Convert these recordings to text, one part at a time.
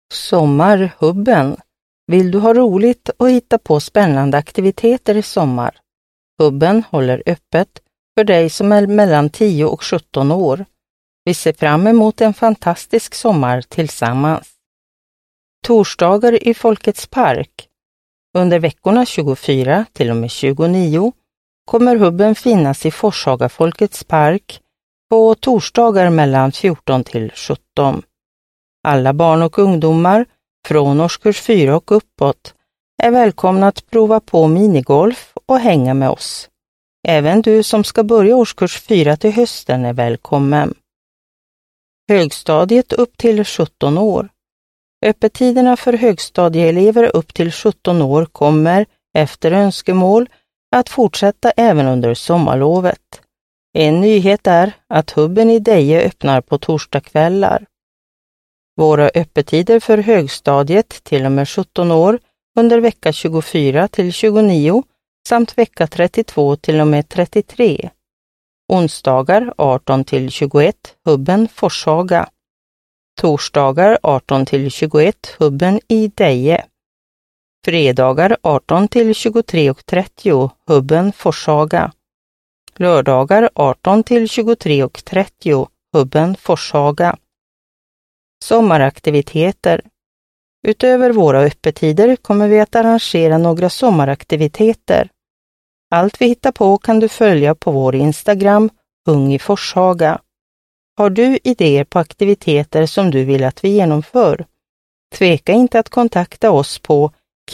Sommarhubben. Vill du ha roligt och hitta på spännande aktiviteter i sommar? Hubben håller öppet för dig som är mellan 10 och 17 år. Vi ser fram emot en fantastisk sommar tillsammans. Torsdagar i Folkets park. Under veckorna 24 till och med 29 kommer hubben finnas i Forshaga Folkets park på torsdagar mellan 14 till 17. Alla barn och ungdomar från årskurs 4 och uppåt är välkomna att prova på minigolf och hänga med oss. Även du som ska börja årskurs 4 till hösten är välkommen. Högstadiet upp till 17 år. Öppettiderna för högstadieelever upp till 17 år kommer, efter önskemål, att fortsätta även under sommarlovet. En nyhet är att hubben i Deje öppnar på torsdagskvällar. Våra öppettider för högstadiet till och med 17 år under vecka 24 till 29 samt vecka 32 till och med 33. Onsdagar 18 till 21 hubben Forshaga. Torsdagar 18 till 21 hubben i Deje. Fredagar 18 till 23:30 hubben Forshaga. Lördagar 18 till 23:30 hubben Forshaga. Sommaraktiviteter. Utöver våra öppettider kommer vi att arrangera några sommaraktiviteter. Allt vi hittar på kan du följa på vår Instagram, Ung i Forshaga. Har du idéer på aktiviteter som du vill att vi genomför? Tveka inte att kontakta oss på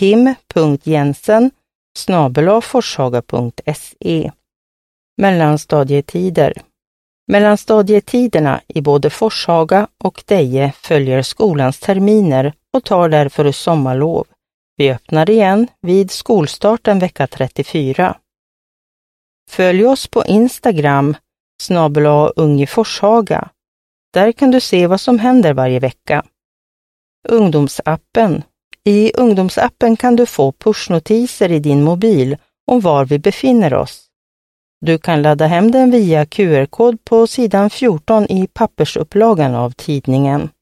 kim.jensen@forshaga.se. Mellanstadietider. Mellanstadietiderna i både Forshaga och Deje följer skolans terminer och tar därför sommarlov. Vi öppnar igen vid skolstarten vecka 34. Följ oss på Instagram @ungiforshaga. Där kan du se vad som händer varje vecka. Ungdomsappen. I ungdomsappen kan du få pushnotiser i din mobil om var vi befinner oss. Du kan ladda hem den via QR-kod på sidan 14 i pappersupplagan av tidningen.